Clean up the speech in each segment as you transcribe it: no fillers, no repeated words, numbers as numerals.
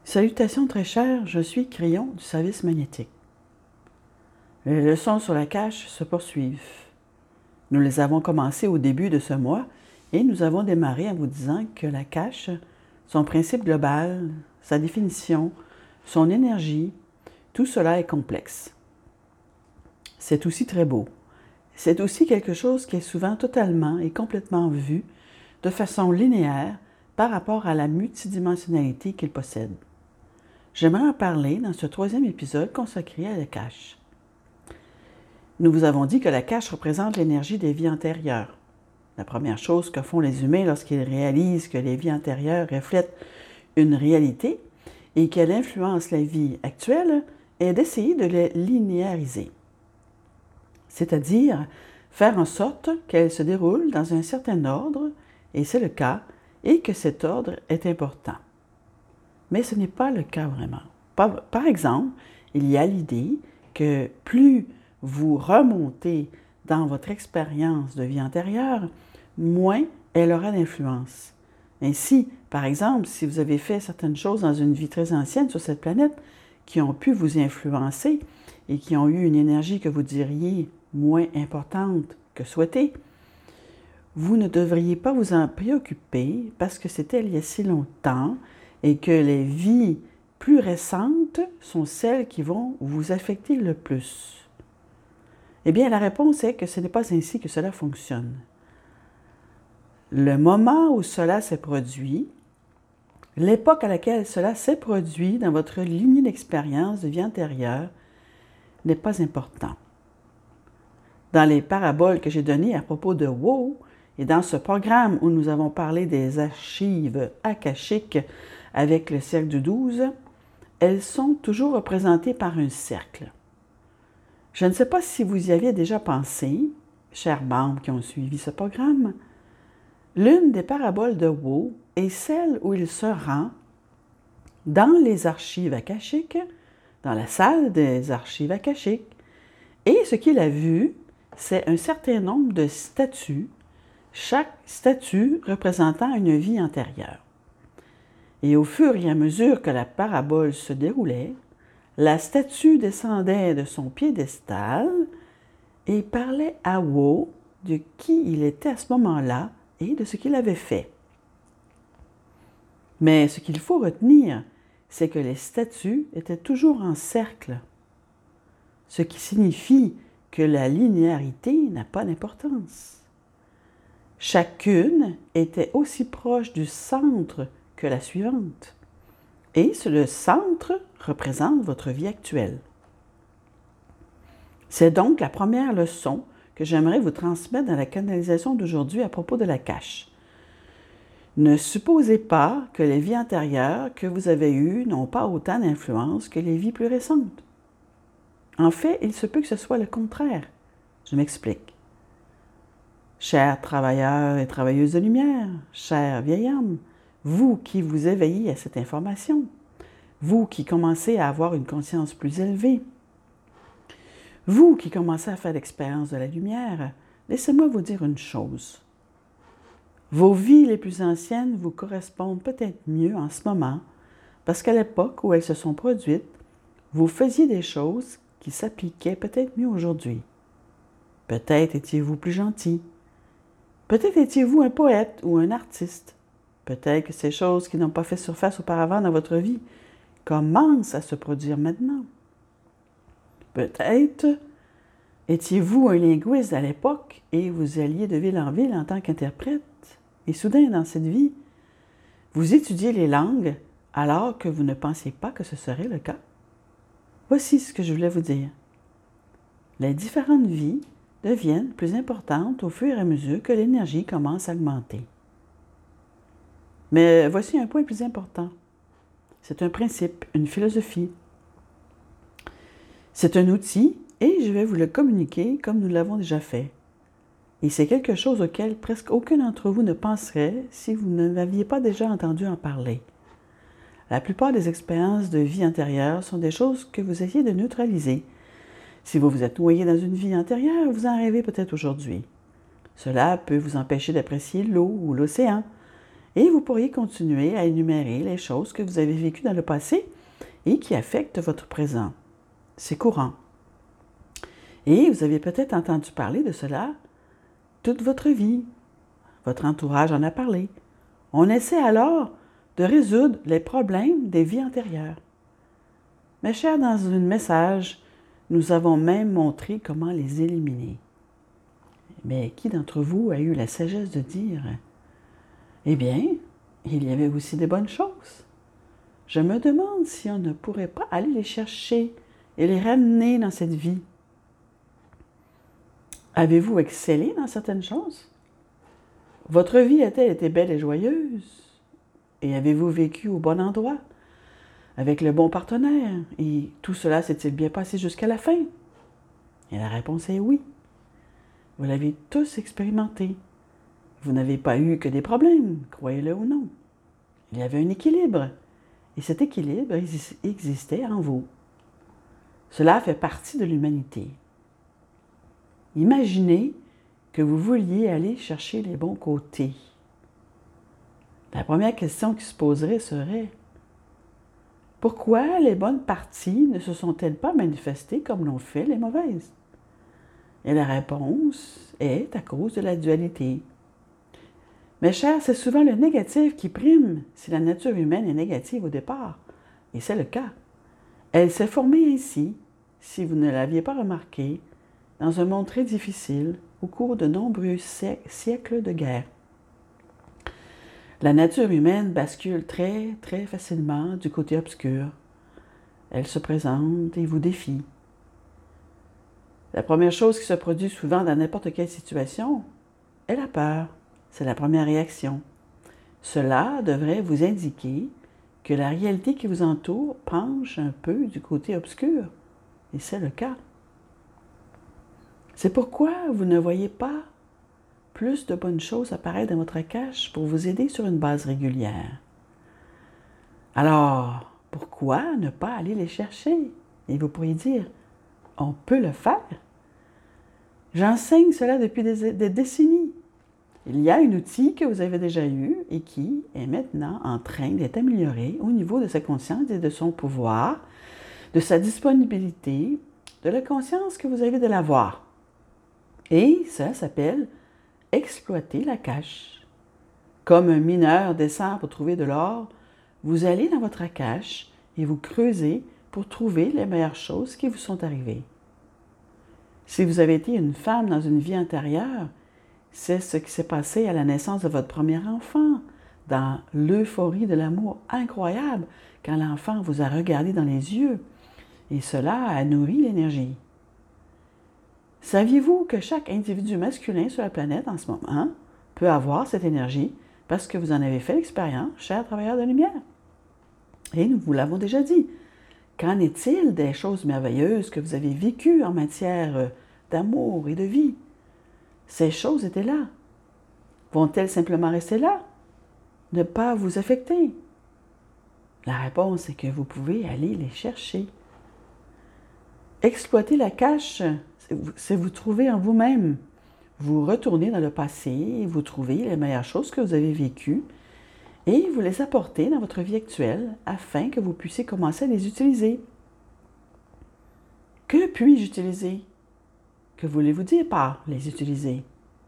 Salutations très chères, je suis Crayon du service magnétique. Les leçons sur la cache se poursuivent. Nous les avons commencées au début de ce mois et nous avons démarré en vous disant que la cache, son principe global, sa définition, son énergie, tout cela est complexe. C'est aussi très beau. C'est aussi quelque chose qui est souvent totalement et complètement vu de façon linéaire par rapport à la multidimensionnalité qu'il possède. J'aimerais en parler dans ce troisième épisode consacré à la cache. Nous vous avons dit que la cache représente l'énergie des vies antérieures. La première chose que font les humains lorsqu'ils réalisent que les vies antérieures reflètent une réalité et qu'elle influence la vie actuelle est d'essayer de les linéariser. C'est-à-dire faire en sorte qu'elles se déroulent dans un certain ordre, et c'est le cas, et que cet ordre est important. Mais ce n'est pas le cas vraiment. Par exemple, il y a l'idée que plus vous remontez dans votre expérience de vie antérieure, moins elle aura d'influence. Ainsi, par exemple, si vous avez fait certaines choses dans une vie très ancienne sur cette planète qui ont pu vous influencer et qui ont eu une énergie que vous diriez moins importante que souhaitée, vous ne devriez pas vous en préoccuper parce que c'était il y a si longtemps et que les vies plus récentes sont celles qui vont vous affecter le plus. Eh bien, la réponse est que ce n'est pas ainsi que cela fonctionne. Le moment où cela s'est produit, l'époque à laquelle cela s'est produit dans votre lignée d'expérience de vie antérieure n'est pas important. Dans les paraboles que j'ai données à propos de WoW et dans ce programme où nous avons parlé des archives akashiques avec le cercle du 12, elles sont toujours représentées par un cercle. Je ne sais pas si vous y aviez déjà pensé, chers membres qui ont suivi ce programme, l'une des paraboles de WoW est celle où il se rend dans les archives akashiques, dans la salle des archives akashiques, et ce qu'il a vu, c'est un certain nombre de statues, chaque statue représentant une vie antérieure. Et au fur et à mesure que la parabole se déroulait, la statue descendait de son piédestal et parlait à WoW de qui il était à ce moment-là et de ce qu'il avait fait. Mais ce qu'il faut retenir, c'est que les statues étaient toujours en cercle, ce qui signifie que la linéarité n'a pas d'importance. Chacune était aussi proche du centre que la suivante. Et le centre représente votre vie actuelle. C'est donc la première leçon que j'aimerais vous transmettre dans la canalisation d'aujourd'hui à propos de la cache. Ne supposez pas que les vies antérieures que vous avez eues n'ont pas autant d'influence que les vies plus récentes. En fait, il se peut que ce soit le contraire. Je m'explique. Chers travailleurs et travailleuses de lumière, chers vieil âmes, vous qui vous éveillez à cette information, vous qui commencez à avoir une conscience plus élevée, vous qui commencez à faire l'expérience de la lumière, laissez-moi vous dire une chose. Vos vies les plus anciennes vous correspondent peut-être mieux en ce moment parce qu'à l'époque où elles se sont produites, vous faisiez des choses qui s'appliquaient peut-être mieux aujourd'hui. Peut-être étiez-vous plus gentil. Peut-être étiez-vous un poète ou un artiste. Peut-être que ces choses qui n'ont pas fait surface auparavant dans votre vie commencent à se produire maintenant. Peut-être étiez-vous un linguiste à l'époque et vous alliez de ville en ville en tant qu'interprète. Et soudain, dans cette vie, vous étudiez les langues alors que vous ne pensiez pas que ce serait le cas. Voici ce que je voulais vous dire. Les différentes vies deviennent plus importantes au fur et à mesure que l'énergie commence à augmenter. Mais voici un point plus important. C'est un principe, une philosophie. C'est un outil et je vais vous le communiquer comme nous l'avons déjà fait. Et c'est quelque chose auquel presque aucun d'entre vous ne penserait si vous ne m'aviez pas déjà entendu en parler. La plupart des expériences de vie antérieure sont des choses que vous essayez de neutraliser. Si vous vous êtes noyé dans une vie antérieure, vous en rêvez peut-être aujourd'hui. Cela peut vous empêcher d'apprécier l'eau ou l'océan. Et vous pourriez continuer à énumérer les choses que vous avez vécues dans le passé et qui affectent votre présent. C'est courant. Et vous avez peut-être entendu parler de cela toute votre vie. Votre entourage en a parlé. On essaie alors de résoudre les problèmes des vies antérieures. Mes chers, dans un message, nous avons même montré comment les éliminer. Mais qui d'entre vous a eu la sagesse de dire « Eh bien, il y avait aussi des bonnes choses. Je me demande si on ne pourrait pas aller les chercher et les ramener dans cette vie. » Avez-vous excellé dans certaines choses? Votre vie a-t-elle été belle et joyeuse? Et avez-vous vécu au bon endroit, avec le bon partenaire? Et tout cela s'est-il bien passé jusqu'à la fin? Et la réponse est oui. Vous l'avez tous expérimenté. Vous n'avez pas eu que des problèmes, croyez-le ou non. Il y avait un équilibre, et cet équilibre existait en vous. Cela fait partie de l'humanité. Imaginez que vous vouliez aller chercher les bons côtés. La première question qui se poserait serait « Pourquoi les bonnes parties ne se sont-elles pas manifestées comme l'ont fait les mauvaises? » Et la réponse est à cause de la dualité. Mes chers, c'est souvent le négatif qui prime si la nature humaine est négative au départ. Et c'est le cas. Elle s'est formée ainsi, si vous ne l'aviez pas remarqué, dans un monde très difficile au cours de nombreux siècles de guerre. La nature humaine bascule très, très facilement du côté obscur. Elle se présente et vous défie. La première chose qui se produit souvent dans n'importe quelle situation est la peur. C'est la première réaction. Cela devrait vous indiquer que la réalité qui vous entoure penche un peu du côté obscur. Et c'est le cas. C'est pourquoi vous ne voyez pas plus de bonnes choses apparaître dans votre cache pour vous aider sur une base régulière. Alors, pourquoi ne pas aller les chercher? Et vous pourriez dire, on peut le faire. J'enseigne cela depuis des décennies. Il y a un outil que vous avez déjà eu et qui est maintenant en train d'être amélioré au niveau de sa conscience et de son pouvoir, de sa disponibilité, de la conscience que vous avez de l'avoir. Et ça s'appelle exploiter la cache. Comme un mineur descend pour trouver de l'or, vous allez dans votre cache et vous creusez pour trouver les meilleures choses qui vous sont arrivées. Si vous avez été une femme dans une vie antérieure, c'est ce qui s'est passé à la naissance de votre premier enfant, dans l'euphorie de l'amour incroyable, quand l'enfant vous a regardé dans les yeux, et cela a nourri l'énergie. Saviez-vous que chaque individu masculin sur la planète en ce moment peut avoir cette énergie parce que vous en avez fait l'expérience, chers travailleurs de la lumière? Et nous vous l'avons déjà dit. Qu'en est-il des choses merveilleuses que vous avez vécues en matière d'amour et de vie? Ces choses étaient là. Vont-elles simplement rester là? Ne pas vous affecter? La réponse est que vous pouvez aller les chercher. Exploiter la cache, c'est vous trouver en vous-même. Vous retournez dans le passé et vous trouvez les meilleures choses que vous avez vécues et vous les apportez dans votre vie actuelle afin que vous puissiez commencer à les utiliser. Que puis-je utiliser? Que voulez-vous dire par les utiliser?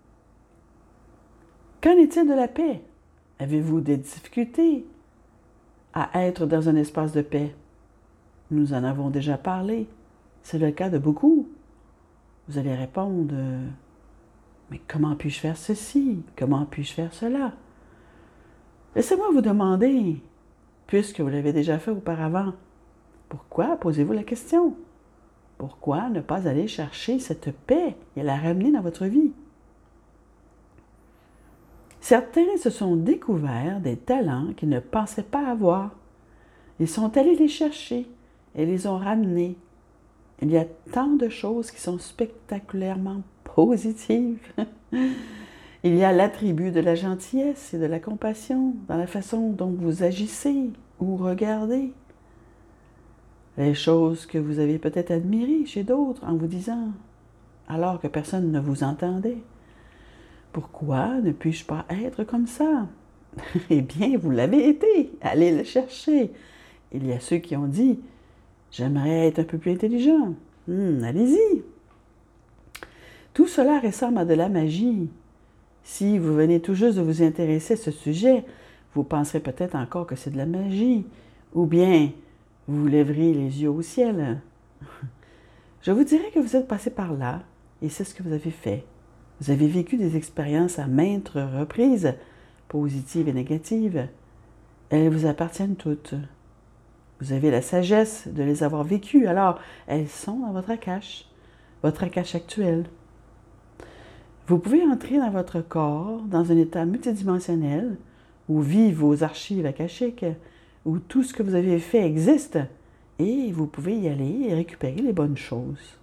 Qu'en est-il de la paix? Avez-vous des difficultés à être dans un espace de paix? Nous en avons déjà parlé. C'est le cas de beaucoup. Vous allez répondre, mais comment puis-je faire ceci? Comment puis-je faire cela? Laissez-moi vous demander, puisque vous l'avez déjà fait auparavant, pourquoi posez-vous la question? Pourquoi ne pas aller chercher cette paix et la ramener dans votre vie? Certains se sont découverts des talents qu'ils ne pensaient pas avoir. Ils sont allés les chercher et les ont ramenés. Il y a tant de choses qui sont spectaculairement positives. Il y a l'attribut de la gentillesse et de la compassion dans la façon dont vous agissez ou regardez. Les choses que vous avez peut-être admirées chez d'autres en vous disant, alors que personne ne vous entendait, « Pourquoi ne puis-je pas être comme ça? » Eh bien, vous l'avez été. Allez le chercher. Il y a ceux qui ont dit, j'aimerais être un peu plus intelligent. Allez-y. Tout cela ressemble à de la magie. Si vous venez tout juste de vous intéresser à ce sujet, vous penserez peut-être encore que c'est de la magie, ou bien vous lèverez les yeux au ciel. Je vous dirais que vous êtes passé par là, et c'est ce que vous avez fait. Vous avez vécu des expériences à maintes reprises, positives et négatives. Elles vous appartiennent toutes. Vous avez la sagesse de les avoir vécues, alors elles sont dans votre cache actuelle. Vous pouvez entrer dans votre corps dans un état multidimensionnel où vivent vos archives akashiques, où tout ce que vous avez fait existe, et vous pouvez y aller et récupérer les bonnes choses.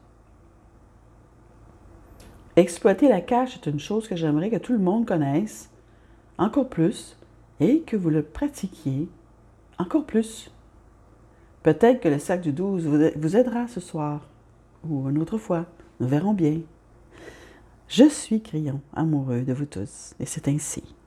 Exploiter la cache est une chose que j'aimerais que tout le monde connaisse encore plus et que vous le pratiquiez encore plus. Peut-être que le sac du 12 vous aidera ce soir ou une autre fois. Nous verrons bien. Je suis Crayon, amoureux de vous tous, et c'est ainsi.